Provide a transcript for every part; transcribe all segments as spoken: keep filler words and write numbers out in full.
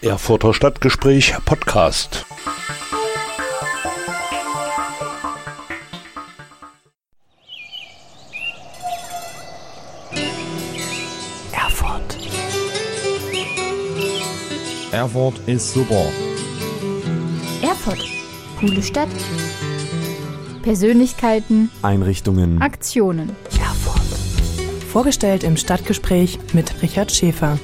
Erfurter Stadtgespräch Podcast. Erfurt. Erfurt ist super. Erfurt. Coole Stadt. Persönlichkeiten. Einrichtungen. Aktionen. Erfurt. Vorgestellt im Stadtgespräch mit Richard Schäfer.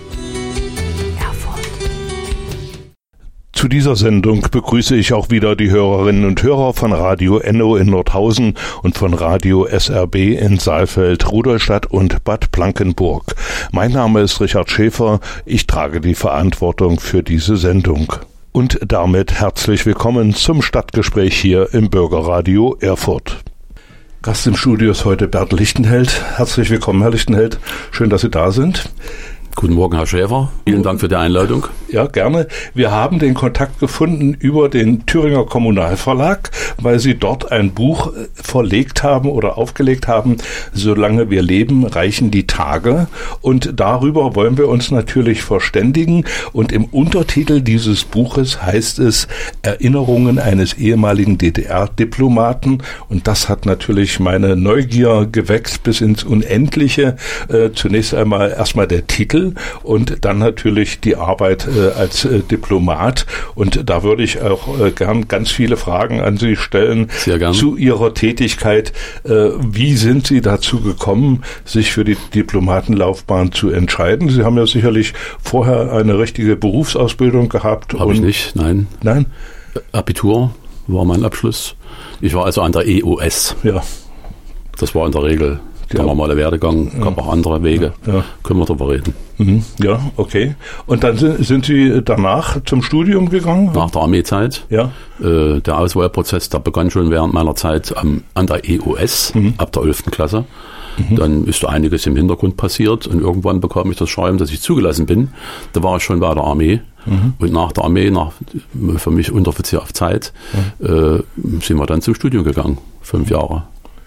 Zu dieser Sendung begrüße ich auch wieder die Hörerinnen und Hörer von Radio Enno in Nordhausen und von Radio S R B in Saalfeld, Rudolstadt und Bad Blankenburg. Mein Name ist Richard Schäfer, ich trage die Verantwortung für diese Sendung. Und damit herzlich willkommen zum Stadtgespräch hier im Bürgerradio Erfurt. Gast im Studio ist heute Bert Lichtenheld. Herzlich willkommen, Herr Lichtenheld. Schön, dass Sie da sind. Guten Morgen, Herr Schäfer. Vielen Dank für die Einladung. Ja, gerne. Wir haben den Kontakt gefunden über den Thüringer Kommunalverlag, weil Sie dort ein Buch verlegt haben oder aufgelegt haben, Solange wir leben, reichen die Tage. Und darüber wollen wir uns natürlich verständigen. Und im Untertitel dieses Buches heißt es Erinnerungen eines ehemaligen D D R-Diplomaten. Und das hat natürlich meine Neugier geweckt bis ins Unendliche. Äh, zunächst einmal erstmal der Titel. Und dann natürlich die Arbeit äh, als äh, Diplomat. Und da würde ich auch äh, gern ganz viele Fragen an Sie stellen. Sehr gern. Zu Ihrer Tätigkeit. Äh, wie sind Sie dazu gekommen, sich für die Diplomatenlaufbahn zu entscheiden? Sie haben ja sicherlich vorher eine richtige Berufsausbildung gehabt. Habe ich nicht, nein. Nein? Abitur war mein Abschluss. Ich war also an der E O S. Ja. Das war in der Regel der normale Werdegang, gab auch andere Wege, ja, ja. Können wir darüber reden. Mhm, ja, okay. Und dann sind, sind Sie danach zum Studium gegangen? Nach der Armeezeit. Ja. Äh, der Auswahlprozess, der begann schon während meiner Zeit am, an der E O S, mhm. ab der elften Klasse. Mhm. Dann ist da einiges im Hintergrund passiert und irgendwann bekam ich das Schreiben, dass ich zugelassen bin. Da war ich schon bei der Armee. Mhm. Und nach der Armee, nach, für mich Unteroffizier auf Zeit, mhm. äh, sind wir dann zum Studium gegangen, fünf Jahre.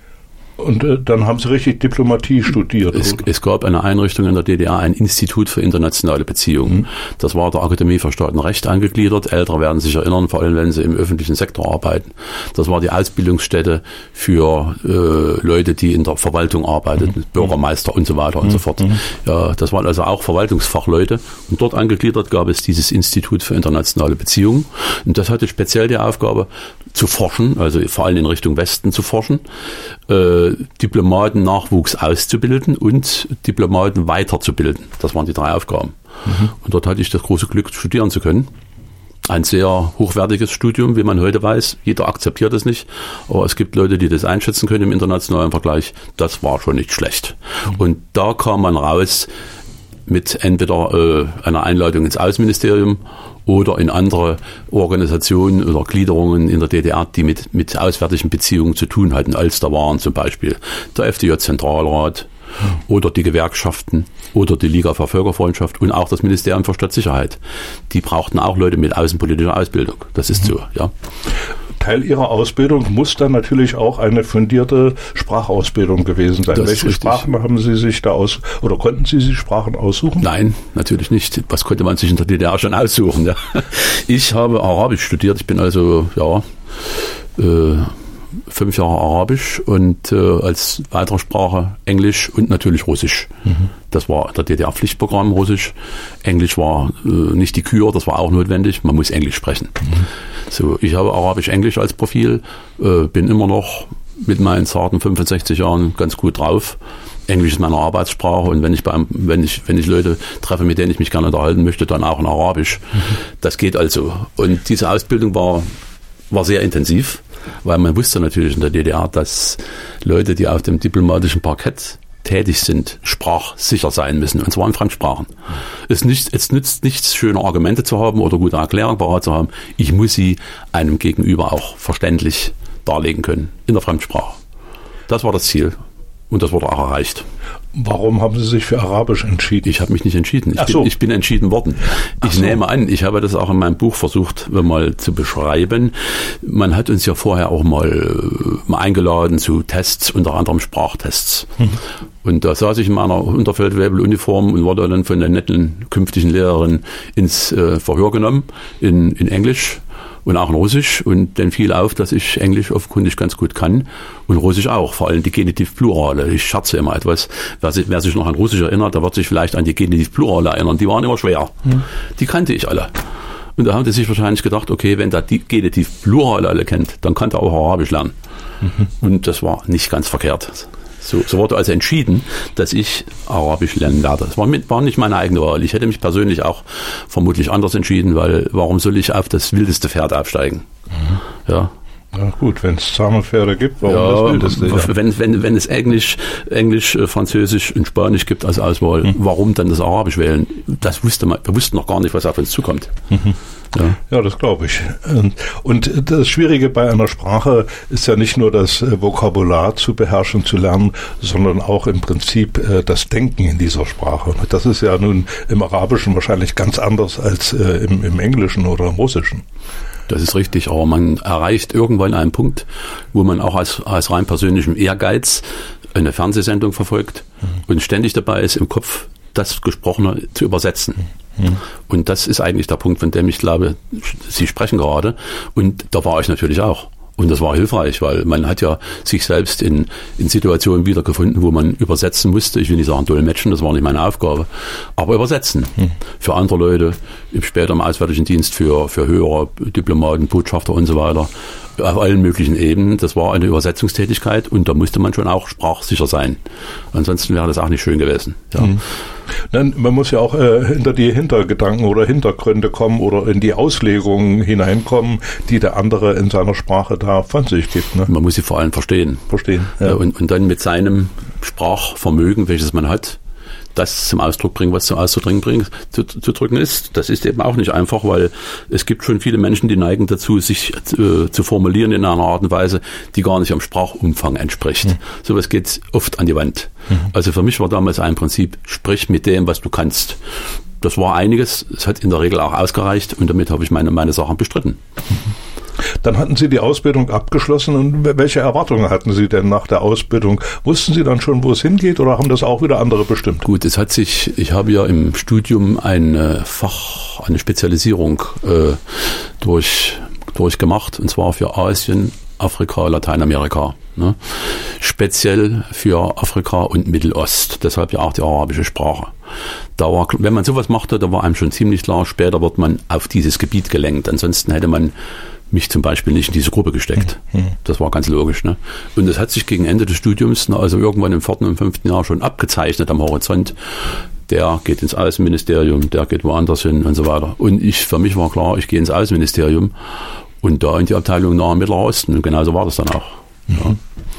Und äh, dann haben Sie richtig Diplomatie studiert? Es, es gab eine Einrichtung in der D D R, ein Institut für internationale Beziehungen. Mhm. Das war der Akademie für Staatenrecht angegliedert. Ältere werden sich erinnern, vor allem wenn sie im öffentlichen Sektor arbeiten. Das war die Ausbildungsstätte für äh, Leute, die in der Verwaltung arbeiteten, mhm. Bürgermeister und so weiter mhm. und so fort. Mhm. Ja, das waren also auch Verwaltungsfachleute. Und dort angegliedert gab es dieses Institut für internationale Beziehungen. Und das hatte speziell die Aufgabe, zu forschen, also vor allem in Richtung Westen zu forschen, äh, Diplomaten-Nachwuchs auszubilden und Diplomaten weiterzubilden. Das waren die drei Aufgaben. Mhm. Und dort hatte ich das große Glück, studieren zu können. Ein sehr hochwertiges Studium, wie man heute weiß. Jeder akzeptiert es nicht, aber es gibt Leute, die das einschätzen können im internationalen Vergleich. Das war schon nicht schlecht. Mhm. Und da kam man raus mit entweder äh, einer Einladung ins Außenministerium oder in andere Organisationen oder Gliederungen in der D D R, die mit, mit auswärtigen Beziehungen zu tun hatten, als da waren zum Beispiel der F D J-Zentralrat mhm. oder die Gewerkschaften oder die Liga für Völkerfreundschaft und auch das Ministerium für Stadtsicherheit. Die brauchten auch Leute mit außenpolitischer Ausbildung. Das ist mhm. so, ja. Teil Ihrer Ausbildung muss dann natürlich auch eine fundierte Sprachausbildung gewesen sein. Das Welche Sprachen haben Sie sich da aus, oder konnten Sie sich Sprachen aussuchen? Nein, natürlich nicht. Was konnte man sich in der D D R schon aussuchen? Ja. Ich habe Arabisch studiert. Ich bin also, ja, äh, fünf Jahre Arabisch und äh, als weitere Sprache Englisch und natürlich Russisch. Mhm. Das war der D D R-Pflichtprogramm Russisch. Englisch war äh, nicht die Kür, das war auch notwendig. Man muss Englisch sprechen. Mhm. So, ich habe Arabisch-Englisch als Profil, äh, bin immer noch mit meinen zarten fünfundsechzig Jahren ganz gut drauf. Englisch ist meine Arbeitssprache und wenn ich beim, wenn ich, wenn ich Leute treffe, mit denen ich mich gerne unterhalten möchte, dann auch in Arabisch. Mhm. Das geht also. Und diese Ausbildung war, war sehr intensiv, weil man wusste natürlich in der D D R, dass Leute, die auf dem diplomatischen Parkett tätig sind, sprachsicher sein müssen, und zwar in Fremdsprachen. Es, nicht, es nützt nichts, schöne Argumente zu haben oder gute Erklärungen parat zu haben. Ich muss sie einem Gegenüber auch verständlich darlegen können, in der Fremdsprache. Das war das Ziel. Und das wurde auch erreicht. Warum haben Sie sich für Arabisch entschieden? Ich habe mich nicht entschieden. Ich, Ach so. bin, ich bin entschieden worden. Ich so. nehme an, ich habe das auch in meinem Buch versucht mal zu beschreiben. Man hat uns ja vorher auch mal, mal eingeladen zu Tests, unter anderem Sprachtests. Mhm. Und da saß ich in meiner Unterfeldwebel-Uniform und wurde dann von der netten künftigen Lehrerin ins äh, Verhör genommen in, in Englisch und auch in Russisch, und dann fiel auf, dass ich Englisch offenkundig ganz gut kann und Russisch auch, vor allem die Genitivplurale. Ich scherze immer etwas. Wer sich, wer sich noch an Russisch erinnert, der wird sich vielleicht an die Genitivplurale erinnern. Die waren immer schwer. Hm. Die kannte ich alle. Und da haben die sich wahrscheinlich gedacht, okay, wenn der die Genitivplurale alle kennt, dann kann der auch Arabisch lernen. Mhm. Und das war nicht ganz verkehrt. So, so wurde also entschieden, dass ich Arabisch lernen werde. Das war, mit, war nicht meine eigene Wahl. Ich hätte mich persönlich auch vermutlich anders entschieden, weil warum soll ich auf das wildeste Pferd aufsteigen? Mhm. Ja. Ja gut, wenn es zahme Pferde gibt, warum ja, das wildeste? Ja. Wenn, wenn, wenn es Englisch, Englisch, Französisch und Spanisch gibt als Auswahl, mhm. warum dann das Arabisch wählen? Das wusste man, wir wussten noch gar nicht, was auf uns zukommt. Mhm. Ja. ja, das glaube ich. Und das Schwierige bei einer Sprache ist ja nicht nur das Vokabular zu beherrschen, zu lernen, sondern auch im Prinzip das Denken in dieser Sprache. Das ist ja nun im Arabischen wahrscheinlich ganz anders als im, im Englischen oder im Russischen. Das ist richtig, aber man erreicht irgendwann einen Punkt, wo man auch als, als rein persönlichem Ehrgeiz eine Fernsehsendung verfolgt mhm. und ständig dabei ist, im Kopf das Gesprochene zu übersetzen. Mhm. Und das ist eigentlich der Punkt, von dem ich glaube, Sie sprechen gerade. Und da war ich natürlich auch. Und das war hilfreich, weil man hat ja sich selbst in, in Situationen wiedergefunden, wo man übersetzen musste. Ich will nicht sagen dolmetschen, das war nicht meine Aufgabe, aber übersetzen. Hm. Für andere Leute, später im Auswärtigen Dienst, für, für Hörer, Diplomaten, Botschafter und so weiter, auf allen möglichen Ebenen. Das war eine Übersetzungstätigkeit und da musste man schon auch sprachsicher sein. Ansonsten wäre das auch nicht schön gewesen. Ja. Hm. Nein, man muss ja auch äh, hinter die Hintergedanken oder Hintergründe kommen oder in die Auslegungen hineinkommen, die der andere in seiner Sprache da von sich gibt. Ne? Man muss sie vor allem verstehen. Verstehen, ja. Und, und dann mit seinem Sprachvermögen, welches man hat, das zum Ausdruck bringen, was zum Ausdruck bringen, zu, zu drücken ist. Das ist eben auch nicht einfach, weil es gibt schon viele Menschen, die neigen dazu, sich äh, zu formulieren in einer Art und Weise, die gar nicht am Sprachumfang entspricht. Mhm. Sowas geht oft an die Wand. Mhm. Also für mich war damals ein Prinzip, sprich mit dem, was du kannst. Das war einiges, es hat in der Regel auch ausgereicht und damit habe ich meine, meine Sachen bestritten. Mhm. Dann hatten Sie die Ausbildung abgeschlossen und welche Erwartungen hatten Sie denn nach der Ausbildung? Wussten Sie dann schon, wo es hingeht oder haben das auch wieder andere bestimmt? Gut, es hat sich, ich habe ja im Studium ein Fach, eine Spezialisierung äh, durch, durchgemacht und zwar für Asien, Afrika, Lateinamerika. Ne? Speziell für Afrika und Mittelost, deshalb ja auch die arabische Sprache. Da war, wenn man sowas machte, da war einem schon ziemlich klar, später wird man auf dieses Gebiet gelenkt. Ansonsten hätte man mich zum Beispiel nicht in diese Gruppe gesteckt. Mhm. Das war ganz logisch. Ne? Und das hat sich gegen Ende des Studiums, also irgendwann im vierten und fünften Jahr schon abgezeichnet am Horizont. Der geht ins Außenministerium, der geht woanders hin und so weiter. Und ich, für mich war klar, ich gehe ins Außenministerium und da in die Abteilung Nahe Mittlerer Osten. Und genauso war das dann auch. Mhm. Ja.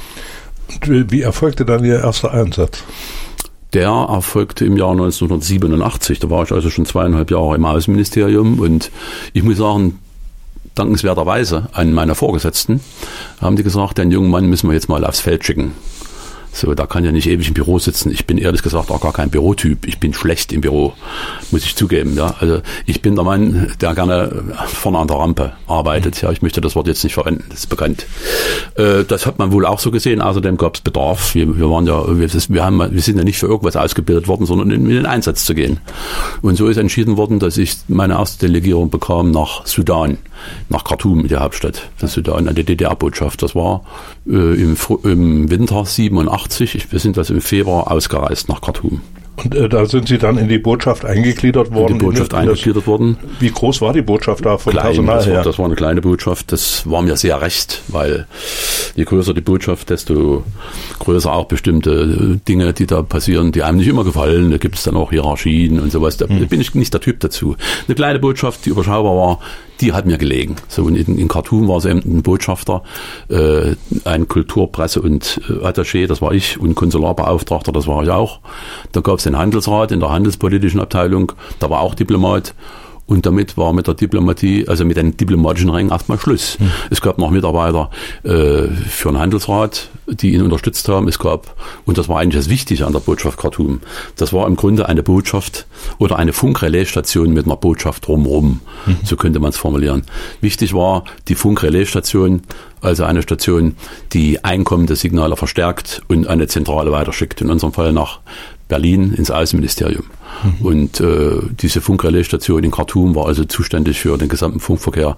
Und wie erfolgte dann Ihr erster Einsatz? Der erfolgte im Jahr neunzehnhundertsiebenundachtzig. Da war ich also schon zweieinhalb Jahre im Außenministerium und ich muss sagen, dankenswerterweise an meine Vorgesetzten haben die gesagt, den jungen Mann müssen wir jetzt mal aufs Feld schicken. So, da kann ja nicht ewig im Büro sitzen. Ich bin ehrlich gesagt auch gar kein Bürotyp. Ich bin schlecht im Büro, muss ich zugeben. Ja, also ich bin der Mann, der gerne vorne an der Rampe arbeitet. Ja, ich möchte das Wort jetzt nicht verwenden, das ist bekannt. Äh, das hat man wohl auch so gesehen. Außerdem gab es Bedarf. Wir, wir waren ja, wir, wir, haben, wir sind ja nicht für irgendwas ausgebildet worden, sondern in, in den Einsatz zu gehen. Und so ist entschieden worden, dass ich meine erste Delegierung bekam nach Sudan, nach Khartoum, der Hauptstadt des Sudan, an der D D R-Botschaft. Das war äh, im, im Winter siebenundachtzig. Wir sind also im Februar ausgereist nach Khartoum. Und äh, da sind Sie dann in die Botschaft eingegliedert worden? In die Botschaft in eingegliedert das, worden. Wie groß war die Botschaft da vom Klein, Personal das her? War, das war eine kleine Botschaft. Das war mir sehr recht, weil je größer die Botschaft, desto größer auch bestimmte Dinge, die da passieren, die einem nicht immer gefallen. Da gibt es dann auch Hierarchien und sowas. Da hm. bin ich nicht der Typ dazu. Eine kleine Botschaft, die überschaubar war, die hat mir gelegen. So in, in Khartoum war es eben ein Botschafter, äh, ein Kulturpresse- und äh, Attaché, das war ich, und Konsularbeauftragter, das war ich auch. Da gab es den Handelsrat in der handelspolitischen Abteilung, da war auch Diplomat. Und damit war mit der Diplomatie, also mit den diplomatischen Rängen erstmal Schluss. Mhm. Es gab noch Mitarbeiter äh, für den Handelsrat, die ihn unterstützt haben. Es gab, und das war eigentlich das Wichtige an der Botschaft Khartoum, das war im Grunde eine Botschaft oder eine Funkrelaisstation mit einer Botschaft drumherum. Mhm. So könnte man es formulieren. Wichtig war die Funkrelaisstation, also eine Station, die einkommende Signale verstärkt und eine Zentrale weiterschickt. In unserem Fall nach Berlin ins Außenministerium. Mhm. Und äh, diese Funkrelaisstation in Khartoum war also zuständig für den gesamten Funkverkehr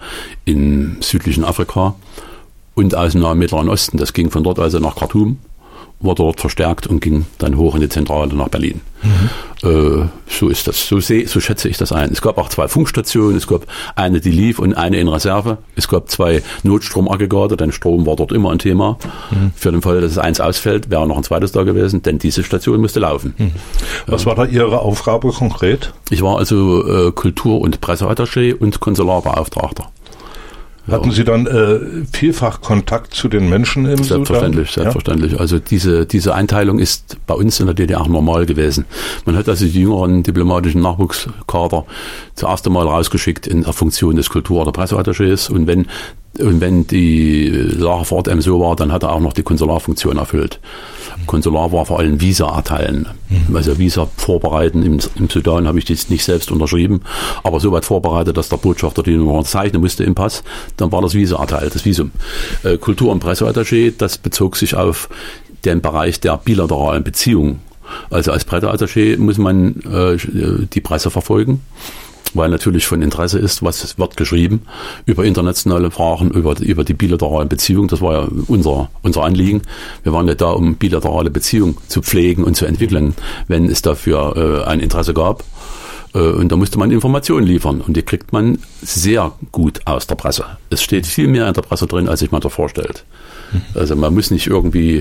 im südlichen Afrika und aus dem Nahen Mittleren Osten. Das ging von dort also nach Khartoum, war dort verstärkt und ging dann hoch in die Zentrale nach Berlin. Mhm. Äh, so ist das, so, seh, so schätze ich das ein. Es gab auch zwei Funkstationen, es gab eine, die lief und eine in Reserve. Es gab zwei Notstromaggregate, denn Strom war dort immer ein Thema. Mhm. Für den Fall, dass es eins ausfällt, wäre noch ein zweites da gewesen, denn diese Station musste laufen. Mhm. Was war da Ihre Aufgabe konkret? Ich war also äh, Kultur- und Presseattaché und Konsularbeauftragter. Hatten Sie dann äh, vielfach Kontakt zu den Menschen im Selbstverständlich, Sudan? Selbstverständlich. Ja? Also diese, diese Einteilung ist bei uns in der D D R normal gewesen. Man hat also die jüngeren diplomatischen Nachwuchskader zuerst einmal rausgeschickt in der Funktion des Kultur- oder Presseattachés und wenn Und wenn die Sache vor Ort eben so war, dann hat er auch noch die Konsularfunktion erfüllt. Konsular war vor allem Visa erteilen. Mhm. Also Visa vorbereiten. Im, im Sudan habe ich das nicht selbst unterschrieben, aber soweit vorbereitet, dass der Botschafter die nur zeichnen musste im Pass. Dann war das Visa erteilt, das Visum. Äh, Kultur- und Presseattaché, das bezog sich auf den Bereich der bilateralen Beziehungen. Also als Presseattaché muss man äh, die Presse verfolgen, weil natürlich von Interesse ist, was wird geschrieben über internationale Fragen, über, über die bilateralen Beziehungen. Das war ja unser, unser Anliegen. Wir waren ja da, um bilaterale Beziehungen zu pflegen und zu entwickeln, wenn es dafür äh, ein Interesse gab. Äh, und da musste man Informationen liefern und die kriegt man sehr gut aus der Presse. Es steht viel mehr in der Presse drin, als sich man da vorstellt. Also man muss nicht irgendwie,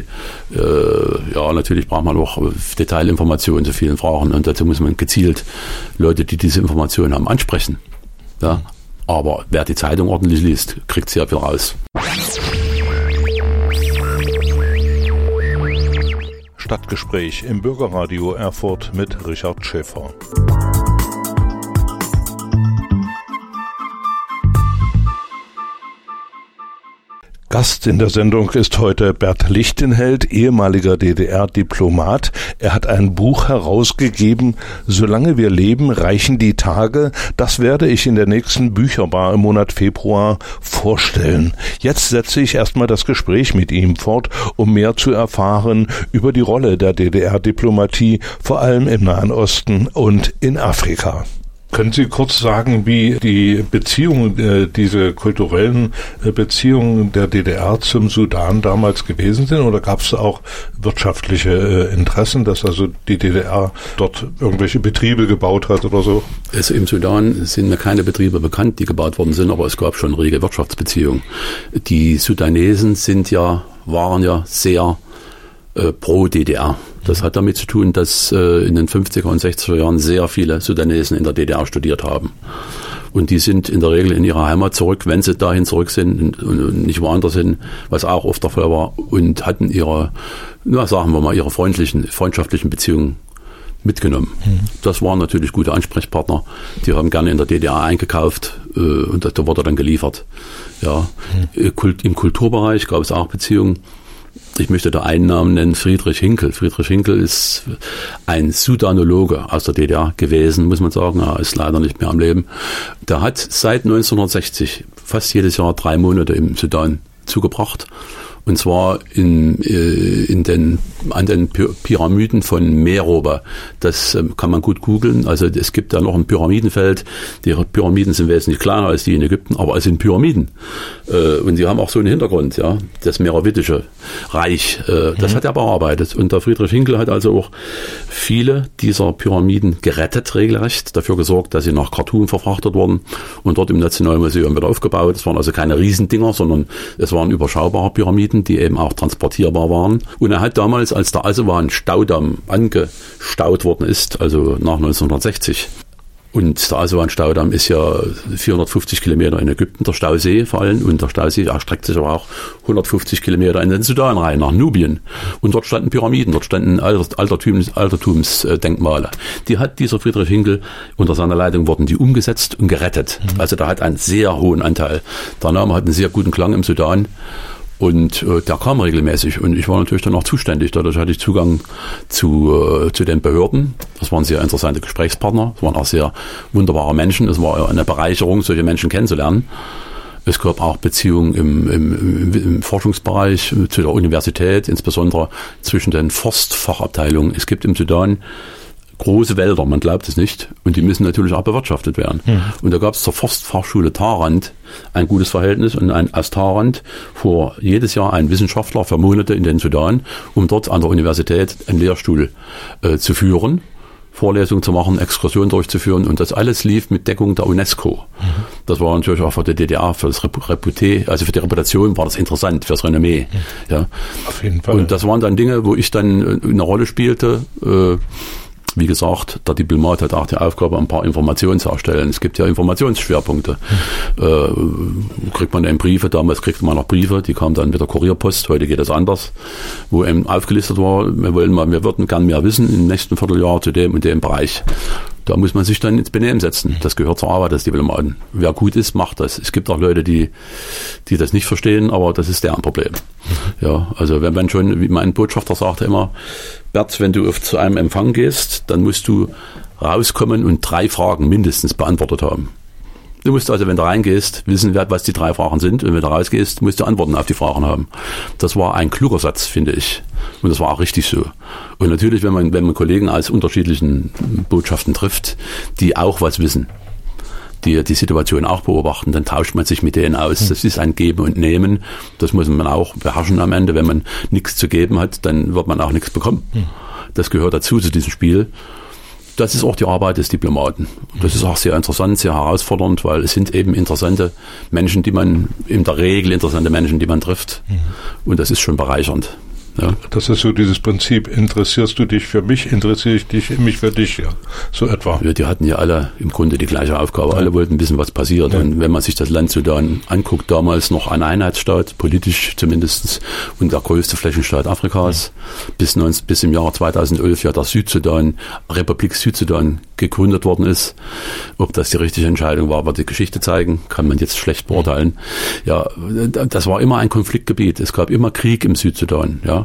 äh, ja natürlich braucht man auch Detailinformationen zu vielen Fragen und dazu muss man gezielt Leute, die diese Informationen haben, ansprechen. Ja? Aber wer die Zeitung ordentlich liest, kriegt sehr viel raus. Stadtgespräch im Bürgerradio Erfurt mit Richard Schäfer. Gast in der Sendung ist heute Bert Lichtenheld, ehemaliger D D R-Diplomat. Er hat ein Buch herausgegeben, Solange wir leben, reichen die Tage. Das werde ich in der nächsten Bücherbar im Monat Februar vorstellen. Jetzt setze ich erstmal das Gespräch mit ihm fort, um mehr zu erfahren über die Rolle der D D R-Diplomatie, vor allem im Nahen Osten und in Afrika. Können Sie kurz sagen, wie die Beziehungen, äh, diese kulturellen äh, Beziehungen der D D R zum Sudan damals gewesen sind? Oder gab es auch wirtschaftliche äh, Interessen, dass also die D D R dort irgendwelche Betriebe gebaut hat oder so? Also im Sudan sind mir keine Betriebe bekannt, die gebaut worden sind, aber es gab schon rege Wirtschaftsbeziehungen. Die Sudanesen sind ja, waren ja sehr äh, pro D D R. Das hat damit zu tun, dass äh, in den fünfziger und sechziger Jahren sehr viele Sudanesen in der D D R studiert haben. Und die sind in der Regel in ihre Heimat zurück, wenn sie dahin zurück sind und, und nicht woanders hin, was auch oft der Fall war, und hatten ihre, na, sagen wir mal, ihre freundlichen, freundschaftlichen Beziehungen mitgenommen. Mhm. Das waren natürlich gute Ansprechpartner. Die haben gerne in der D D R eingekauft äh, und da wurde dann geliefert. Ja. Mhm. Kult, im Kulturbereich gab es auch Beziehungen. Ich möchte da einen Namen nennen, Friedrich Hinkel. Friedrich Hinkel ist ein Sudanologe aus der D D R gewesen, muss man sagen. Er ist leider nicht mehr am Leben. Der hat seit neunzehnhundertsechzig fast jedes Jahr drei Monate im Sudan zugebracht. Und zwar in, in den, an den Pyramiden von Merowe. Das kann man gut googeln. Also es gibt da noch ein Pyramidenfeld. Die Pyramiden sind wesentlich kleiner als die in Ägypten, aber es sind Pyramiden. Und die haben auch so einen Hintergrund, ja. Das merowitische Reich, das mhm. hat er bearbeitet. Und der Friedrich Hinkel hat also auch viele dieser Pyramiden gerettet, regelrecht, dafür gesorgt, dass sie nach Khartoum verfrachtet wurden und dort im Nationalmuseum wieder aufgebaut. Es waren also keine Riesendinger, sondern es waren überschaubare Pyramiden, die eben auch transportierbar waren. Und er hat damals, als der Aswan-Staudamm angestaut worden ist, also nach neunzehnhundertsechzig, Und der Aswan-Staudamm ist ja vierhundertfünfzig Kilometer in Ägypten, der Stausee vor allem. Und der Stausee erstreckt sich aber auch hundertfünfzig Kilometer in den Sudan rein, nach Nubien. Und dort standen Pyramiden, dort standen Altertums, Altertumsdenkmale. Die hat dieser Friedrich Hinkel, unter seiner Leitung wurden die umgesetzt und gerettet. Mhm. Also da hat einen sehr hohen Anteil. Der Name hat einen sehr guten Klang im Sudan. Und äh, der kam regelmäßig und ich war natürlich dann auch zuständig. Dadurch hatte ich Zugang zu, äh, zu den Behörden. Das waren sehr interessante Gesprächspartner. Das waren auch sehr wunderbare Menschen. Es war eine Bereicherung, solche Menschen kennenzulernen. Es gab auch Beziehungen im, im, im Forschungsbereich zu der Universität, insbesondere zwischen den Forstfachabteilungen. Es gibt im Sudan große Wälder, man glaubt es nicht, und die müssen natürlich auch bewirtschaftet werden. Mhm. Und da gab es zur Forstfachschule Tarand ein gutes Verhältnis und ein, aus Tarand fuhr jedes Jahr ein Wissenschaftler für Monate in den Sudan, um dort an der Universität einen Lehrstuhl äh, zu führen, Vorlesungen zu machen, Exkursionen durchzuführen, und das alles lief mit Deckung der UNESCO. Mhm. Das war natürlich auch für die D D R, für das Reputé, also für die Reputation war das interessant, fürs Renommee. Mhm. Ja. Auf jeden Fall. Und das waren dann Dinge, wo ich dann eine Rolle spielte. Äh, Wie gesagt, der Diplomat hat auch die Aufgabe, ein paar Informationen zu erstellen. Es gibt ja Informationsschwerpunkte. Mhm. Äh, kriegt man eben Briefe, damals kriegte man noch Briefe, die kamen dann mit der Kurierpost, heute geht das anders, wo eben aufgelistet war, wir wollen mal, wir würden gern mehr wissen im nächsten Vierteljahr zu dem und dem Bereich. Da muss man sich dann ins Benehmen setzen. Das gehört zur Arbeit des Diplomaten. Wer gut ist, macht das. Es gibt auch Leute, die, die das nicht verstehen, aber das ist deren Problem. Ja, also wenn man schon, wie mein Botschafter sagte immer, Bert, wenn du auf zu einem Empfang gehst, dann musst du rauskommen und drei Fragen mindestens beantwortet haben. Du musst also, wenn du reingehst, wissen, was die drei Fragen sind, und wenn du rausgehst, musst du Antworten auf die Fragen haben. Das war ein kluger Satz, finde ich. Und das war auch richtig so. Und natürlich, wenn man, wenn man Kollegen aus unterschiedlichen Botschaften trifft, die auch was wissen, die die Situation auch beobachten, dann tauscht man sich mit denen aus. Das ist ein Geben und Nehmen. Das muss man auch beherrschen am Ende. Wenn man nichts zu geben hat, dann wird man auch nichts bekommen. Das gehört dazu, zu diesem Spiel. Das ist auch die Arbeit des Diplomaten. Das ist auch sehr interessant, sehr herausfordernd, weil es sind eben interessante Menschen, die man, in der Regel interessante Menschen, die man trifft. Und das ist schon bereichernd. Ja. Das ist so dieses Prinzip, interessierst du dich für mich, interessiere ich dich, mich für dich, ja, so etwa. Ja, die hatten ja alle im Grunde die gleiche Aufgabe, ja. Alle wollten wissen, was passiert. Ja. Und wenn man sich das Land Sudan anguckt, damals noch ein Einheitsstaat, politisch zumindest, und der größte Flächenstaat Afrikas, ja. bis, neunzehn, bis im Jahr zweitausendelf ja der Südsudan, Republik Südsudan gegründet worden ist. Ob das die richtige Entscheidung war, wird die Geschichte zeigen, kann man jetzt schlecht beurteilen. Ja, das war immer ein Konfliktgebiet. Es gab immer Krieg im Südsudan, ja.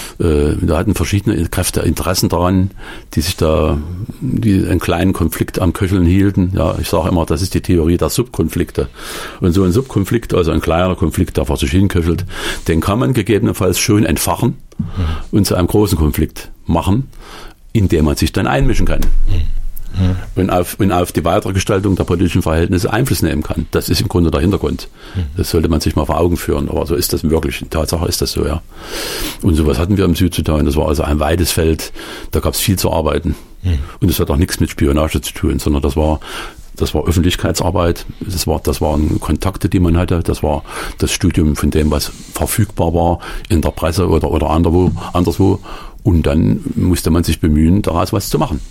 Da hatten verschiedene Kräfte Interessen daran, die sich da, die einen kleinen Konflikt am Köcheln hielten. Ja, ich sage immer, das ist die Theorie der Subkonflikte. Und so ein Subkonflikt, also ein kleiner Konflikt, der vor sich hinköchelt, den kann man gegebenenfalls schon entfachen mhm. und zu einem großen Konflikt machen, in dem man sich dann einmischen kann. Mhm. Mhm. Und, auf, und auf die Weitergestaltung der politischen Verhältnisse Einfluss nehmen kann. Das ist im Grunde der Hintergrund. Mhm. Das sollte man sich mal vor Augen führen. Aber so ist das wirklich. Tatsache ist das so, ja. Und sowas hatten wir im Südsudan. Das war also ein weites Feld. Da gab es viel zu arbeiten. Mhm. Und es hat auch nichts mit Spionage zu tun, sondern das war Das war Öffentlichkeitsarbeit, das, war, das waren Kontakte, die man hatte, das war das Studium von dem, was verfügbar war in der Presse oder, oder anderswo, anderswo. Und dann musste man sich bemühen, daraus was zu machen.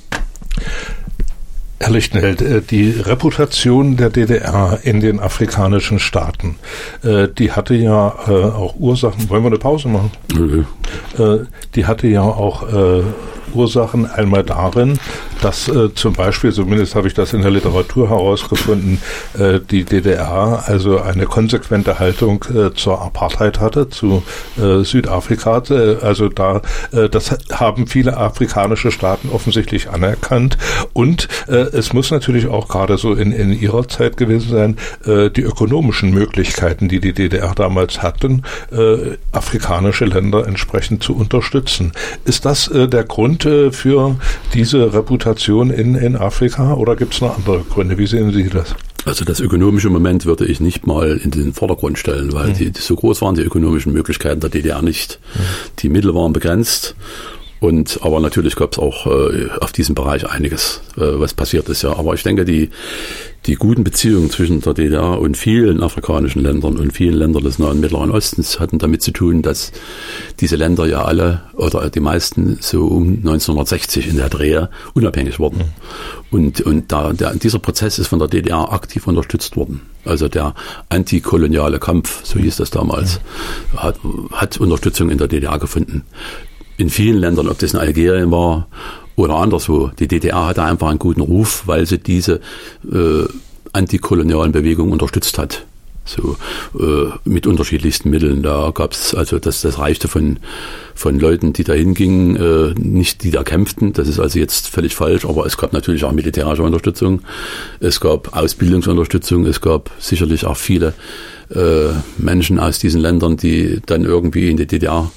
Herr Lichtenheld, die Reputation der D D R in den afrikanischen Staaten, die hatte ja auch Ursachen. Wollen wir eine Pause machen? Mhm. Die hatte ja auch Ursachen einmal darin, dass äh, zum Beispiel, zumindest habe ich das in der Literatur herausgefunden, äh, die D D R also eine konsequente Haltung äh, zur Apartheid hatte, zu äh, Südafrika. Äh, also da, äh, das haben viele afrikanische Staaten offensichtlich anerkannt. Und äh, es muss natürlich auch gerade so in, in ihrer Zeit gewesen sein, äh, die ökonomischen Möglichkeiten, die die D D R damals hatten, äh, afrikanische Länder entsprechend zu unterstützen. Ist das äh, der Grund für diese Reputation in, in Afrika oder gibt es noch andere Gründe? Wie sehen Sie das? Also das ökonomische Moment würde ich nicht mal in den Vordergrund stellen, weil mhm. die, so groß waren die ökonomischen Möglichkeiten der D D R nicht. Mhm. Die Mittel waren begrenzt. Und aber natürlich gab es auch äh, auf diesem Bereich einiges, äh, was passiert ist, ja. Aber ich denke, die die guten Beziehungen zwischen der D D R und vielen afrikanischen Ländern und vielen Ländern des Nahen Mittleren Ostens hatten damit zu tun, dass diese Länder ja alle oder die meisten so um neunzehnhundertsechzig in der Drehe unabhängig wurden. Mhm. Und, und da, der, dieser Prozess ist von der D D R aktiv unterstützt worden. Also der antikoloniale Kampf, so hieß das damals, mhm. hat, hat Unterstützung in der D D R gefunden. In vielen Ländern, ob das in Algerien war oder anderswo. Die D D R hatte einfach einen guten Ruf, weil sie diese äh, antikolonialen Bewegungen unterstützt hat. So äh, mit unterschiedlichsten Mitteln. Da gab es, also das, das reichte von, von Leuten, die da hingingen, äh, nicht die da kämpften. Das ist also jetzt völlig falsch, aber es gab natürlich auch militärische Unterstützung. Es gab Ausbildungsunterstützung. Es gab sicherlich auch viele äh, Menschen aus diesen Ländern, die dann irgendwie in die D D R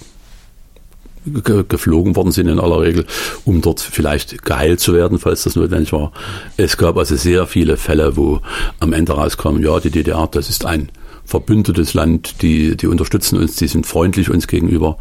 geflogen worden sind in aller Regel, um dort vielleicht geheilt zu werden, falls das notwendig war. Es gab also sehr viele Fälle, wo am Ende rauskam, ja, die D D R, das ist ein verbündetes Land, die, die unterstützen uns, die sind freundlich uns gegenüber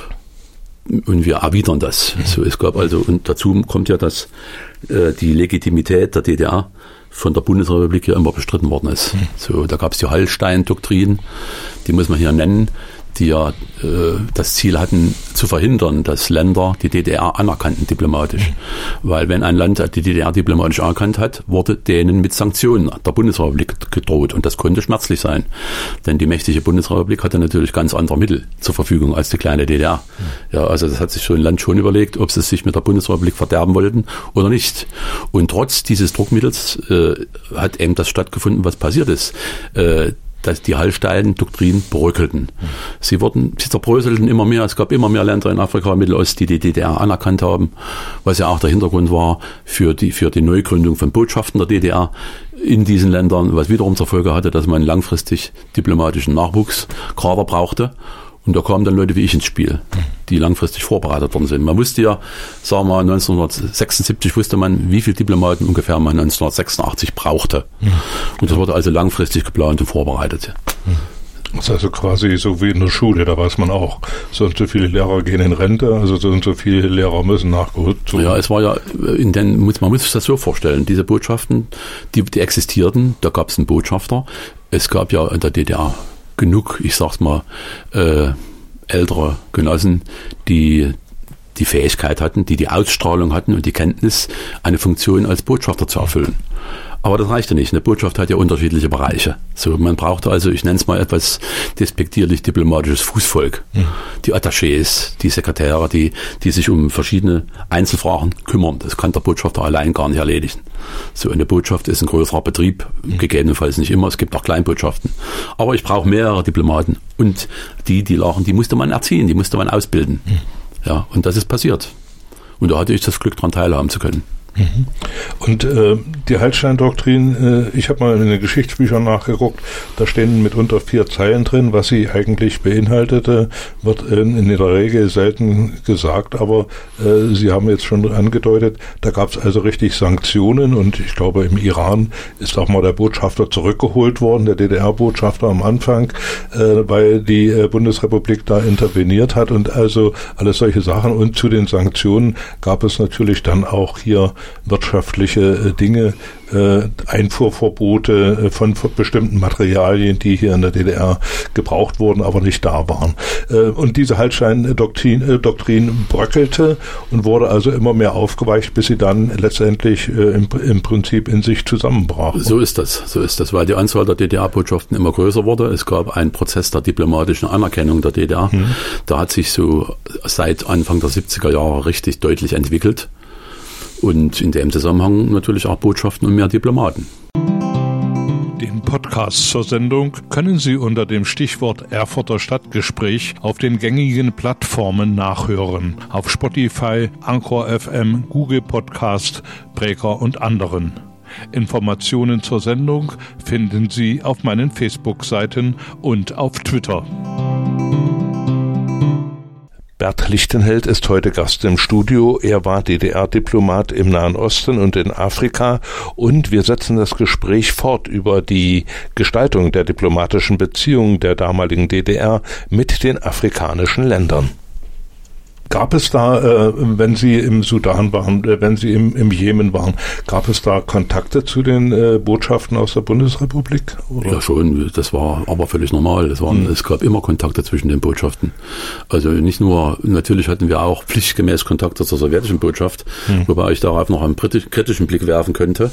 und wir erwidern das. So, es gab also, und dazu kommt ja, dass äh, die Legitimität der D D R von der Bundesrepublik ja immer bestritten worden ist. So, da gab es die Hallstein-Doktrin, die muss man hier nennen, die ja äh, das Ziel hatten, zu verhindern, dass Länder die D D R anerkannten diplomatisch. Mhm. Weil wenn ein Land die D D R diplomatisch anerkannt hat, wurde denen mit Sanktionen der Bundesrepublik gedroht. Und das konnte schmerzlich sein. Denn die mächtige Bundesrepublik hatte natürlich ganz andere Mittel zur Verfügung als die kleine D D R. Mhm. Ja, also das hat sich so ein Land schon überlegt, ob sie sich mit der Bundesrepublik verderben wollten oder nicht. Und trotz dieses Druckmittels äh, hat eben das stattgefunden, was passiert ist. Äh, dass die Hallstein-Doktrin bröckelten. Sie wurden, sie zerbröselten immer mehr. Es gab immer mehr Länder in Afrika, Mittelost, die die D D R anerkannt haben, was ja auch der Hintergrund war für die, für die Neugründung von Botschaften der D D R in diesen Ländern, was wiederum zur Folge hatte, dass man langfristig diplomatischen Nachwuchs, Kader brauchte. Und da kamen dann Leute wie ich ins Spiel, die langfristig vorbereitet worden sind. Man wusste ja, sagen wir mal, neunzehnhundertsechsundsiebzig wusste man, wie viele Diplomaten ungefähr man neunzehnhundertsechsundachtzig brauchte. Und das wurde also langfristig geplant und vorbereitet. Das ist also quasi so wie in der Schule, da weiß man auch, so und so viele Lehrer gehen in Rente, also so und so viele Lehrer müssen nachgeholt werden. Ja, es war ja, in den, man muss sich das so vorstellen, diese Botschaften, die, die existierten, da gab es einen Botschafter, es gab ja in der D D R genug, ich sag's mal, äh, ältere Genossen, die die Fähigkeit hatten, die die Ausstrahlung hatten und die Kenntnis, eine Funktion als Botschafter zu erfüllen. Aber das reichte nicht. Eine Botschaft hat ja unterschiedliche Bereiche. So, man brauchte also, ich nenne es mal etwas despektierlich diplomatisches Fußvolk. Mhm. Die Attachés, die Sekretäre, die, die sich um verschiedene Einzelfragen kümmern. Das kann der Botschafter allein gar nicht erledigen. So, eine Botschaft ist ein größerer Betrieb, mhm. gegebenenfalls nicht immer. Es gibt auch Kleinbotschaften. Aber ich brauche mehrere Diplomaten. Und die, die lachen, die musste man erziehen, die musste man ausbilden. Mhm. Ja, und das ist passiert. Und da hatte ich das Glück, daran teilhaben zu können. Mhm. Und äh, die Hallstein-Doktrin, äh, ich habe mal in den Geschichtsbüchern nachgeguckt, da stehen mitunter vier Zeilen drin, was sie eigentlich beinhaltete, wird äh, in der Regel selten gesagt, aber äh, Sie haben jetzt schon angedeutet, da gab es also richtig Sanktionen und ich glaube im Iran ist auch mal der Botschafter zurückgeholt worden, der D D R-Botschafter am Anfang, äh, weil die äh, Bundesrepublik da interveniert hat und also alles solche Sachen und zu den Sanktionen gab es natürlich dann auch hier wirtschaftliche äh, Dinge, äh, Einfuhrverbote äh, von, von bestimmten Materialien, die hier in der D D R gebraucht wurden, aber nicht da waren. Äh, und diese Hallstein-Doktrin äh, Doktrin bröckelte und wurde also immer mehr aufgeweicht, bis sie dann letztendlich äh, im, im Prinzip in sich zusammenbrach. So ist das, so ist das, weil die Anzahl der D D R-Botschaften immer größer wurde. Es gab einen Prozess der diplomatischen Anerkennung der D D R. Mhm. Da hat sich so seit Anfang der siebziger Jahre richtig deutlich entwickelt. Und in dem Zusammenhang natürlich auch Botschaften und mehr Diplomaten. Den Podcast zur Sendung können Sie unter dem Stichwort Erfurter Stadtgespräch auf den gängigen Plattformen nachhören. Auf Spotify, Anchor F M, Google Podcast, Breaker und anderen. Informationen zur Sendung finden Sie auf meinen Facebook-Seiten und auf Twitter. Bert Lichtenheld ist heute Gast im Studio. Er war D D R-Diplomat im Nahen Osten und in Afrika und wir setzen das Gespräch fort über die Gestaltung der diplomatischen Beziehungen der damaligen D D R mit den afrikanischen Ländern. Gab es da, äh, wenn Sie im Sudan waren, äh, wenn Sie im, im Jemen waren, gab es da Kontakte zu den äh, Botschaften aus der Bundesrepublik? Oder? Ja, schon. Das war aber völlig normal. Es, waren, hm. es gab immer Kontakte zwischen den Botschaften. Also nicht nur, natürlich hatten wir auch pflichtgemäß Kontakte zur sowjetischen Botschaft, hm. wobei ich darauf noch einen kritischen Blick werfen könnte.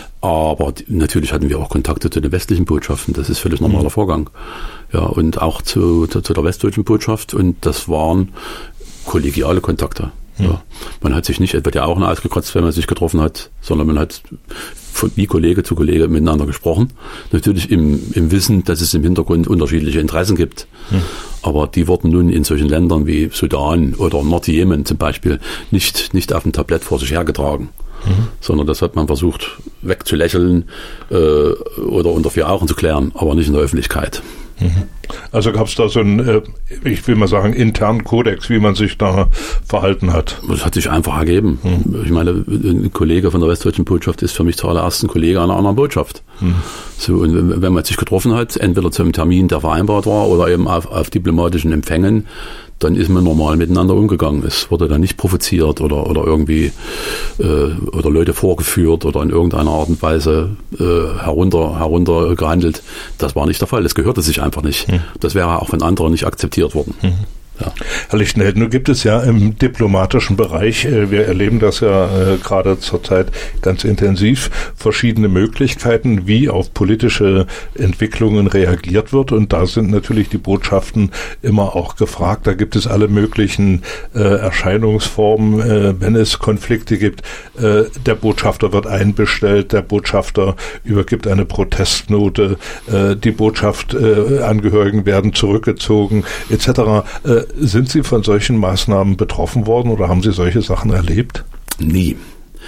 Aber die, natürlich hatten wir auch Kontakte zu den westlichen Botschaften. Das ist völlig normaler hm. Vorgang. Ja, und auch zu, zu, zu der westdeutschen Botschaft. Und das waren kollegiale Kontakte. Hm. Ja. Man hat sich nicht, es wird ja auch ausgekratzt, wenn man sich getroffen hat, sondern man hat von wie Kollege zu Kollege miteinander gesprochen. Natürlich im, im Wissen, dass es im Hintergrund unterschiedliche Interessen gibt. Hm. Aber die wurden nun in solchen Ländern wie Sudan oder Nordjemen zum Beispiel nicht, nicht auf dem Tablett vor sich hergetragen. Mhm. Sondern das hat man versucht wegzulächeln äh, oder unter vier Augen zu klären, aber nicht in der Öffentlichkeit. Mhm. Also gab es da so einen, äh, ich will mal sagen, internen Kodex, wie man sich da verhalten hat? Das hat sich einfach ergeben. Mhm. Ich meine, ein Kollege von der westdeutschen Botschaft ist für mich zuallererst ein Kollege einer anderen Botschaft. Mhm. So, und wenn man sich getroffen hat, entweder zum Termin, der vereinbart war, oder eben auf, auf diplomatischen Empfängen, dann ist man normal miteinander umgegangen. Es wurde dann nicht provoziert oder, oder irgendwie äh, oder Leute vorgeführt oder in irgendeiner Art und Weise äh, herunter, herunter gehandelt. Das war nicht der Fall. Das gehörte sich einfach nicht. Hm. Das wäre auch von anderen nicht akzeptiert worden. Hm. Ja. Herr Lichtenheld, nun gibt es ja im diplomatischen Bereich, äh, wir erleben das ja äh, gerade zurzeit ganz intensiv, verschiedene Möglichkeiten, wie auf politische Entwicklungen reagiert wird, und da sind natürlich die Botschaften immer auch gefragt. Da gibt es alle möglichen äh, Erscheinungsformen, äh, wenn es Konflikte gibt. Äh, der Botschafter wird einbestellt, der Botschafter übergibt eine Protestnote, äh, die Botschaftsangehörigen äh, werden zurückgezogen, et cetera. Äh, Sind Sie von solchen Maßnahmen betroffen worden oder haben Sie solche Sachen erlebt? Nie.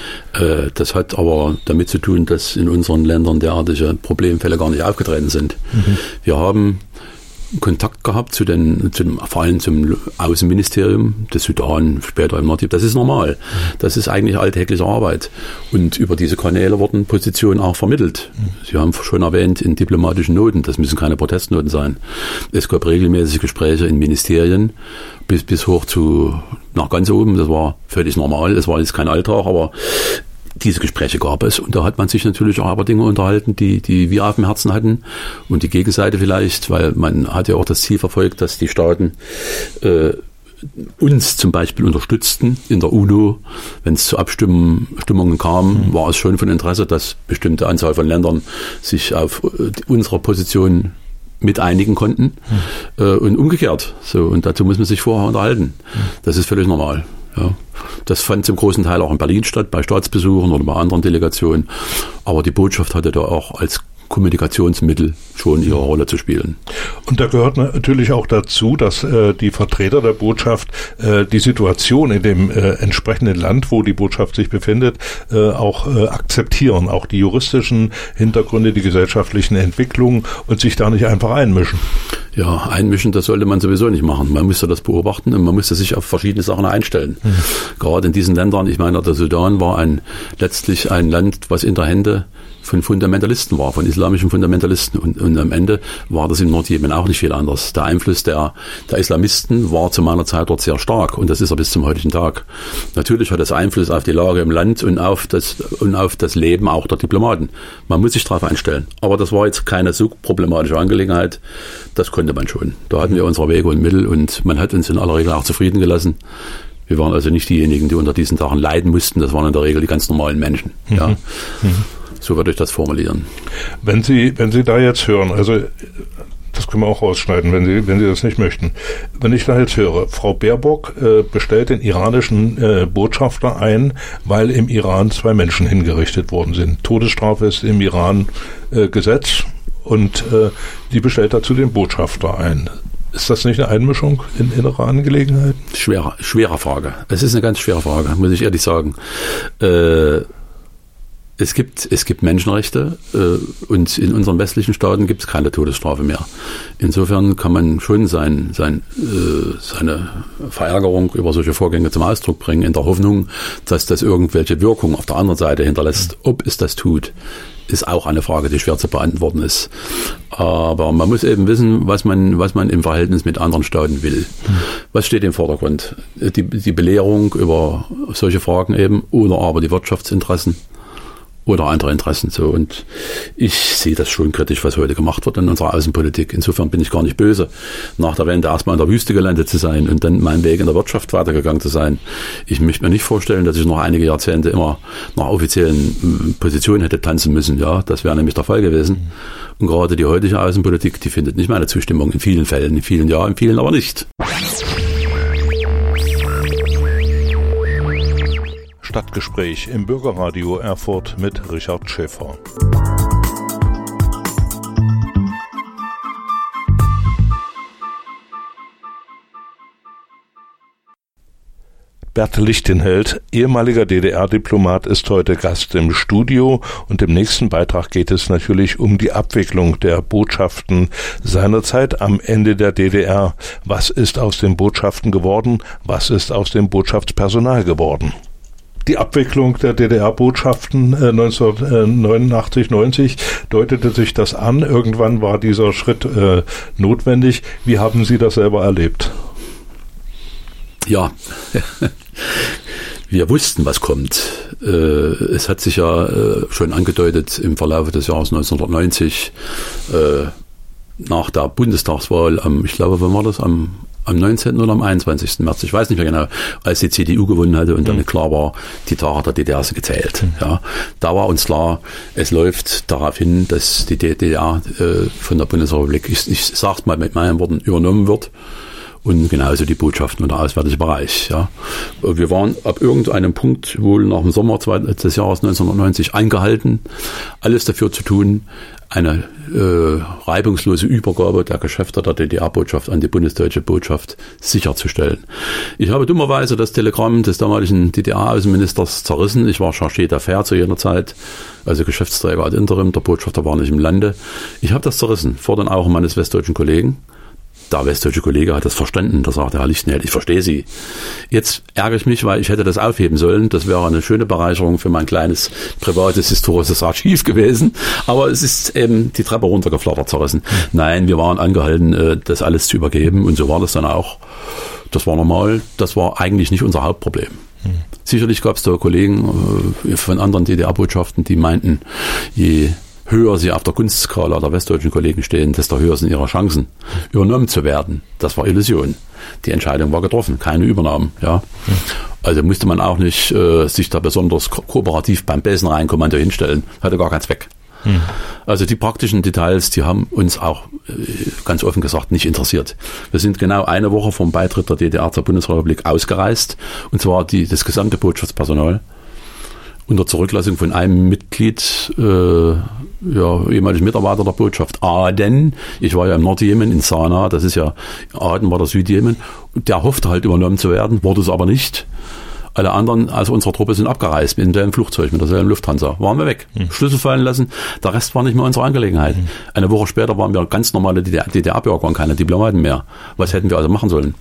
Das hat aber damit zu tun, dass in unseren Ländern derartige Problemfälle gar nicht aufgetreten sind. Mhm. Wir haben Kontakt gehabt zu den, zu dem, vor allem zum Außenministerium des Sudan, später im Nordjemen. Das ist normal. Das ist eigentlich alltägliche Arbeit. Und über diese Kanäle wurden Positionen auch vermittelt. Sie haben schon erwähnt, in diplomatischen Noten. Das müssen keine Protestnoten sein. Es gab regelmäßig Gespräche in Ministerien bis, bis hoch zu, nach ganz oben. Das war völlig normal. Es war jetzt kein Alltag, aber diese Gespräche gab es, und da hat man sich natürlich auch über Dinge unterhalten, die, die wir auf dem Herzen hatten, und die Gegenseite vielleicht, weil man hat ja auch das Ziel verfolgt, dass die Staaten äh, uns zum Beispiel unterstützten in der UNO. Wenn es zu Abstimmungen kam, war es schon von Interesse, dass bestimmte Anzahl von Ländern sich auf unsere Position mit einigen konnten, mhm. äh, und umgekehrt. So, und dazu muss man sich vorher unterhalten. Mhm. Das ist völlig normal. Ja. Das fand zum großen Teil auch in Berlin statt, bei Staatsbesuchen oder bei anderen Delegationen. Aber die Botschaft hatte da auch als Kommunikationsmittel schon ihre Rolle zu spielen. Und da gehört natürlich auch dazu, dass äh, die Vertreter der Botschaft äh, die Situation in dem äh, entsprechenden Land, wo die Botschaft sich befindet, äh, auch äh, akzeptieren, auch die juristischen Hintergründe, die gesellschaftlichen Entwicklungen, und sich da nicht einfach einmischen. Ja, einmischen, das sollte man sowieso nicht machen. Man müsste das beobachten und man müsste sich auf verschiedene Sachen einstellen. Mhm. Gerade in diesen Ländern, ich meine, der Sudan war ein letztlich ein Land, was in der Hände von Fundamentalisten war, von islamischen Fundamentalisten. Und, und am Ende war das im Nordjemen auch nicht viel anders. Der Einfluss der, der Islamisten war zu meiner Zeit dort sehr stark, und das ist er bis zum heutigen Tag. Natürlich hat das Einfluss auf die Lage im Land und auf das, und auf das Leben auch der Diplomaten. Man muss sich darauf einstellen. Aber das war jetzt keine so problematische Angelegenheit. Das konnte man schon. Da hatten wir unsere Wege und Mittel, und man hat uns in aller Regel auch zufrieden gelassen. Wir waren also nicht diejenigen, die unter diesen Tagen leiden mussten. Das waren in der Regel die ganz normalen Menschen. Mhm. Ja. Mhm. So würde ich das formulieren. Wenn Sie, wenn Sie da jetzt hören, also das können wir auch rausschneiden, wenn Sie, wenn Sie das nicht möchten. Wenn ich da jetzt höre, Frau Baerbock äh, bestellt den iranischen äh, Botschafter ein, weil im Iran zwei Menschen hingerichtet worden sind. Todesstrafe ist im Iran äh, Gesetz, und äh, die bestellt dazu den Botschafter ein. Ist das nicht eine Einmischung in innere Angelegenheiten? Schwerer, schwerer Frage. Es ist eine ganz schwere Frage, muss ich ehrlich sagen. Äh, Es gibt, es gibt Menschenrechte äh, und in unseren westlichen Staaten gibt es keine Todesstrafe mehr. Insofern kann man schon sein, sein, äh, seine Verärgerung über solche Vorgänge zum Ausdruck bringen, in der Hoffnung, dass das irgendwelche Wirkung auf der anderen Seite hinterlässt. Ob es das tut, ist auch eine Frage, die schwer zu beantworten ist. Aber man muss eben wissen, was man, was man im Verhältnis mit anderen Staaten will. Was steht im Vordergrund? Die, die Belehrung über solche Fragen eben oder aber die Wirtschaftsinteressen oder andere Interessen. So. Und ich sehe das schon kritisch, was heute gemacht wird in unserer Außenpolitik. Insofern bin ich gar nicht böse, nach der Wende erstmal in der Wüste gelandet zu sein und dann meinen Weg in der Wirtschaft weitergegangen zu sein. Ich möchte mir nicht vorstellen, dass ich noch einige Jahrzehnte immer nach offiziellen Positionen hätte tanzen müssen. Ja, das wäre nämlich der Fall gewesen. Und gerade die heutige Außenpolitik, die findet nicht meine Zustimmung in vielen Fällen, in vielen ja, in vielen aber nicht. Stadtgespräch im Bürgerradio Erfurt mit Richard Schäfer. Bert Lichtenheld, ehemaliger D D R-Diplomat, ist heute Gast im Studio und im nächsten Beitrag geht es natürlich um die Abwicklung der Botschaften seinerzeit am Ende der D D R. Was ist aus den Botschaften geworden? Was ist aus dem Botschaftspersonal geworden? Die Abwicklung der D D R-Botschaften äh, neunzehnhundertneunundachtzig, neunzig deutete sich das an. Irgendwann war dieser Schritt äh, notwendig. Wie haben Sie das selber erlebt? Ja, wir wussten, was kommt. Äh, es hat sich ja äh, schon angedeutet im Verlauf des Jahres neunzehnhundertneunzig, äh, nach der Bundestagswahl, am, ich glaube, wann war das, am Am neunzehnten oder am einundzwanzigsten März, ich weiß nicht mehr genau, als die C D U gewonnen hatte und dann klar war, die Tage der D D R sind gezählt. Mhm. Ja, da war uns klar, es läuft darauf hin, dass die D D R äh, von der Bundesrepublik, ich, ich sag's mal mit meinen Worten, übernommen wird. Und genauso die Botschaften und der Auswärtige Bereich. Ja. Wir waren ab irgendeinem Punkt wohl nach dem Sommer des Jahres neunzehnhundertneunzig eingehalten, alles dafür zu tun, eine äh, reibungslose Übergabe der Geschäfte der D D R-Botschaft an die bundesdeutsche Botschaft sicherzustellen. Ich habe dummerweise das Telegramm des damaligen D D R-Außenministers zerrissen. Ich war Chargé d'Affaires zu jener Zeit, also Geschäftsträger ad interim, der Botschafter war nicht im Lande. Ich habe das zerrissen, vor den Augen meines westdeutschen Kollegen. Der westdeutsche Kollege hat das verstanden, da sagte Herr Lichtenheld, ich verstehe Sie. Jetzt ärgere ich mich, weil ich hätte das aufheben sollen. Das wäre eine schöne Bereicherung für mein kleines, privates, historisches Archiv gewesen. Aber es ist eben die Treppe runtergeflattert zerrissen. Nein, wir waren angehalten, das alles zu übergeben und so war das dann auch. Das war normal, das war eigentlich nicht unser Hauptproblem. Hm. Sicherlich gab es da Kollegen von anderen D D R-Botschaften, die meinten, je höher sie auf der Kunstskala der westdeutschen Kollegen stehen, desto höher sind ihre Chancen, übernommen zu werden. Das war Illusion. Die Entscheidung war getroffen, keine Übernahmen. Ja. Also musste man auch nicht äh, sich da besonders ko- kooperativ beim Besenreihenkommando hinstellen. Hatte gar keinen Zweck. Hm. Also die praktischen Details, die haben uns auch äh, ganz offen gesagt nicht interessiert. Wir sind genau eine Woche vom Beitritt der D D R zur Bundesrepublik ausgereist, und zwar die, das gesamte Botschaftspersonal. Unter Zurücklassung von einem Mitglied, äh, ja, ehemaligen Mitarbeiter der Botschaft Aden. Ich war ja im Nordjemen, in Sanaa, das ist ja, Aden war der Südjemen. Und der hoffte halt übernommen zu werden, wurde es aber nicht. Alle anderen aus unserer Truppe sind abgereist mit demselben Flugzeug, mit derselben Lufthansa. Waren wir weg. Mhm. Schlüssel fallen lassen. Der Rest war nicht mehr unsere Angelegenheit. Mhm. Eine Woche später waren wir ganz normale D D R-Bürger und keine Diplomaten mehr. Was hätten wir also machen sollen?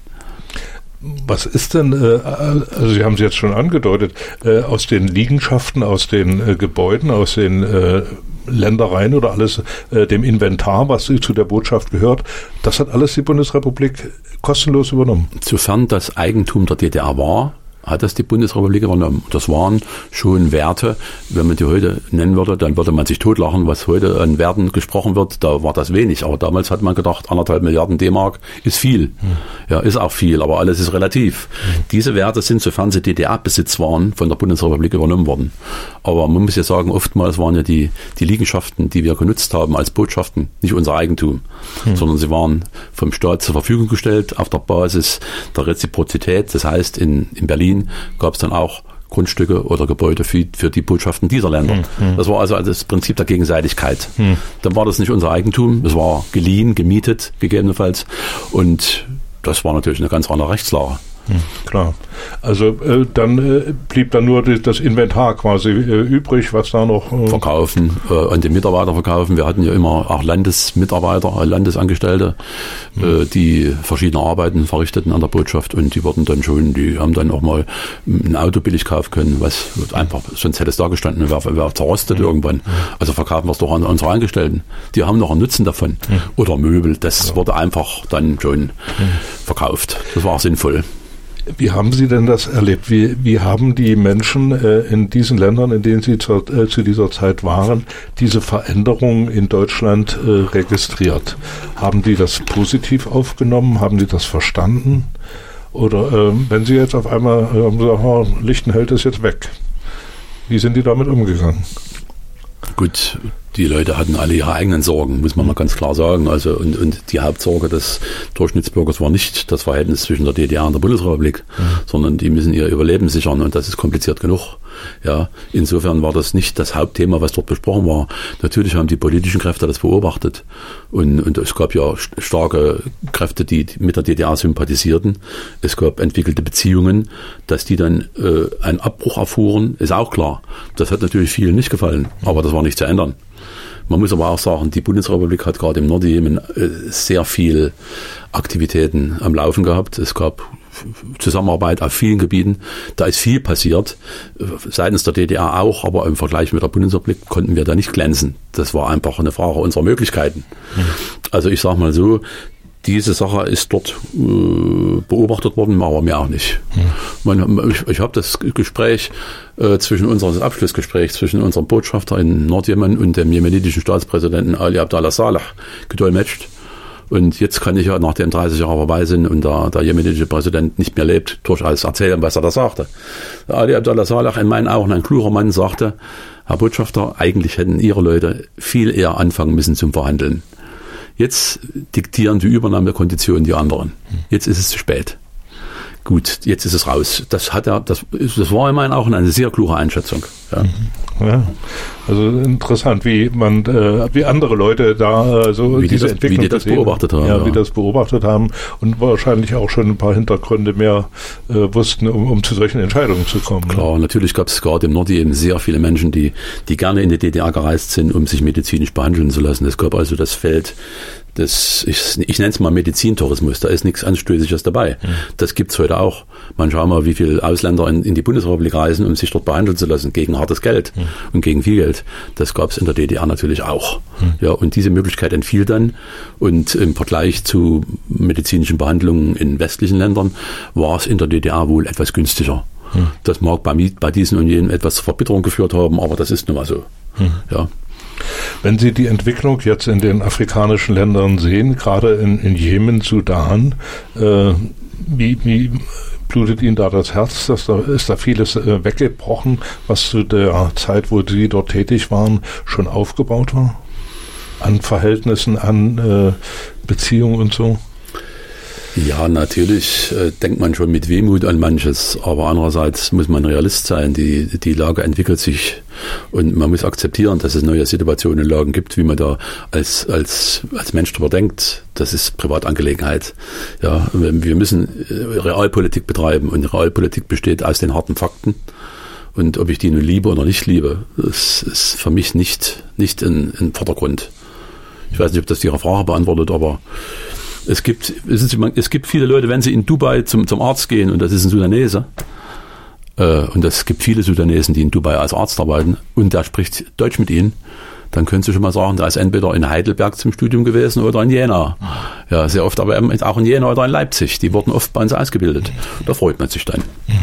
Was ist denn, äh, also Sie haben es jetzt schon angedeutet, äh, aus den Liegenschaften, aus den äh, Gebäuden, aus den äh, Ländereien oder alles, äh, dem Inventar, was zu der Botschaft gehört, das hat alles die Bundesrepublik kostenlos übernommen? Sofern das Eigentum der D D R war, hat das die Bundesrepublik übernommen. Das waren schon Werte, wenn man die heute nennen würde, dann würde man sich totlachen, was heute an Werten gesprochen wird, da war das wenig. Aber damals hat man gedacht, anderthalb Milliarden D-Mark ist viel. Hm. Ja, ist auch viel, aber alles ist relativ. Hm. Diese Werte sind, sofern sie D D R-Besitz waren, von der Bundesrepublik übernommen worden. Aber man muss ja sagen, oftmals waren ja die, die Liegenschaften, die wir genutzt haben als Botschaften, nicht unser Eigentum, hm. sondern sie waren vom Staat zur Verfügung gestellt auf der Basis der Reziprozität. Das heißt, in, in Berlin gab es dann auch Grundstücke oder Gebäude für, für die Botschaften dieser Länder. Hm, das war also das Prinzip der Gegenseitigkeit. Hm. Dann war das nicht unser Eigentum, es war geliehen, gemietet gegebenenfalls, und das war natürlich eine ganz andere Rechtslage. Hm, klar. Also äh, dann äh, blieb dann nur die, das Inventar quasi äh, übrig, was da noch... Äh verkaufen, äh, an die Mitarbeiter verkaufen. Wir hatten ja immer auch Landesmitarbeiter, Landesangestellte, hm. äh, die verschiedene Arbeiten verrichteten an der Botschaft und die wurden dann schon, die haben dann auch mal ein Auto billig kaufen können, was einfach, sonst hätte es da gestanden und wäre wär zerrostet hm. irgendwann. Also verkaufen wir es doch an unsere Angestellten. Die haben noch einen Nutzen davon. Hm. Oder Möbel, das ja. wurde einfach dann schon hm. verkauft. Das war sinnvoll. Wie haben Sie denn das erlebt? Wie, wie haben die Menschen äh, in diesen Ländern, in denen Sie zu, äh, zu dieser Zeit waren, diese Veränderungen in Deutschland äh, registriert? Haben die das positiv aufgenommen? Haben die das verstanden? Oder äh, wenn Sie jetzt auf einmal äh, sagen, oh, Lichtenheld ist jetzt weg, wie sind die damit umgegangen? Gut, die Leute hatten alle ihre eigenen Sorgen, muss man mal ganz klar sagen. Also und, und die Hauptsorge des Durchschnittsbürgers war nicht das Verhältnis zwischen der D D R und der Bundesrepublik, mhm. sondern die müssen ihr Überleben sichern und das ist kompliziert genug. Ja, insofern war das nicht das Hauptthema, was dort besprochen war. Natürlich haben die politischen Kräfte das beobachtet und, und es gab ja starke Kräfte, die mit der D D R sympathisierten. Es gab entwickelte Beziehungen, dass die dann äh, einen Abbruch erfuhren, ist auch klar. Das hat natürlich vielen nicht gefallen, aber das war nicht zu ändern. Man muss aber auch sagen, die Bundesrepublik hat gerade im Nordjemen äh, sehr viel Aktivitäten am Laufen gehabt. Es gab Zusammenarbeit auf vielen Gebieten. Da ist viel passiert. Seitens der D D R auch, aber im Vergleich mit der Bundesrepublik konnten wir da nicht glänzen. Das war einfach eine Frage unserer Möglichkeiten. Mhm. Also ich sage mal so, diese Sache ist dort äh, beobachtet worden, aber mehr auch nicht. Mhm. Man, ich ich habe das Gespräch äh, zwischen unserem das Abschlussgespräch zwischen unserem Botschafter in Nordjemen und dem jemenitischen Staatspräsidenten Ali Abdallah Saleh gedolmetscht. Und jetzt kann ich ja, nachdem dreißig Jahre vorbei sind und der, der jemenitische Präsident nicht mehr lebt, durchaus erzählen, was er da sagte. Ali Abdallah Saleh, in meinen Augen ein kluger Mann, sagte, Herr Botschafter, eigentlich hätten Ihre Leute viel eher anfangen müssen zum Verhandeln. Jetzt diktieren die Übernahmekonditionen die anderen. Jetzt ist es zu spät. Gut, jetzt ist es raus. Das hat er, das, das war in meinen Augen eine sehr kluge Einschätzung. Ja. Ja, also interessant, wie man, äh, wie andere Leute da äh, so wie diese die das, Entwicklung wie die das beobachtet haben, ja, ja. wie das beobachtet haben und wahrscheinlich auch schon ein paar Hintergründe mehr äh, wussten, um, um zu solchen Entscheidungen zu kommen. Klar, ne? Natürlich gab es gerade im Nordjemen sehr viele Menschen, die, die gerne in die D D R gereist sind, um sich medizinisch behandeln zu lassen. Es gab also das Feld des, ich, ich nenne es mal Medizintourismus, da ist nichts Anstößiges dabei. Mhm. Das gibt's heute auch. Man schaut mal, wie viele Ausländer in, in die Bundesrepublik reisen, um sich dort behandeln zu lassen, gegen hartes Geld mhm. und gegen viel Geld. Das gab's in der D D R natürlich auch. Mhm. Ja, und diese Möglichkeit entfiel dann. Und im Vergleich zu medizinischen Behandlungen in westlichen Ländern war es in der D D R wohl etwas günstiger. Mhm. Das mag bei, bei diesen und jenen etwas zur Verbitterung geführt haben, aber das ist nun mal so. Mhm. Ja. Wenn Sie die Entwicklung jetzt in den afrikanischen Ländern sehen, gerade in, in Jemen, Sudan, äh, wie, wie blutet Ihnen da das Herz? Dass da, ist da vieles äh, weggebrochen, was zu der Zeit, wo Sie dort tätig waren, schon aufgebaut war? An Verhältnissen, an äh, Beziehungen und so? Ja, natürlich äh, denkt man schon mit Wehmut an manches, aber andererseits muss man Realist sein. Die, die Lage entwickelt sich und man muss akzeptieren, dass es neue Situationen und Lagen gibt, wie man da als, als, als Mensch drüber denkt. Das ist Privatangelegenheit. Ja, wir müssen Realpolitik betreiben und Realpolitik besteht aus den harten Fakten. Und ob ich die nun liebe oder nicht liebe, das ist für mich nicht, nicht in, in Vordergrund. Ich weiß nicht, ob das Ihre Frage beantwortet, aber Es gibt, es, ist, es gibt viele Leute, wenn sie in Dubai zum, zum Arzt gehen, und das ist ein Sudanese, äh, und es gibt viele Sudanesen, die in Dubai als Arzt arbeiten, und der spricht Deutsch mit ihnen, dann können Sie schon mal sagen, der ist entweder in Heidelberg zum Studium gewesen oder in Jena. Ja, sehr oft, aber auch in Jena oder in Leipzig. Die wurden oft bei uns ausgebildet. Da freut man sich dann.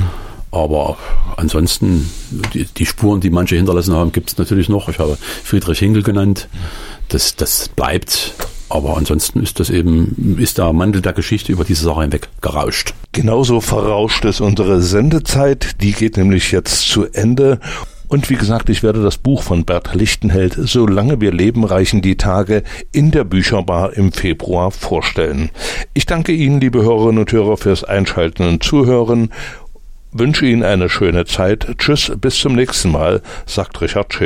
Aber ansonsten, die, die Spuren, die manche hinterlassen haben, gibt es natürlich noch. Ich habe Friedrich Hinkel genannt. Das, das bleibt. Aber ansonsten ist das eben, ist der Mantel der Geschichte über diese Sache hinweg gerauscht. Genauso verrauscht ist unsere Sendezeit. Die geht nämlich jetzt zu Ende. Und wie gesagt, ich werde das Buch von Bert Lichtenheld, Solange wir leben, reichen die Tage, in der Bücherbar im Februar vorstellen. Ich danke Ihnen, liebe Hörerinnen und Hörer, fürs Einschalten und Zuhören. Wünsche Ihnen eine schöne Zeit. Tschüss, bis zum nächsten Mal, sagt Richard Schäfer.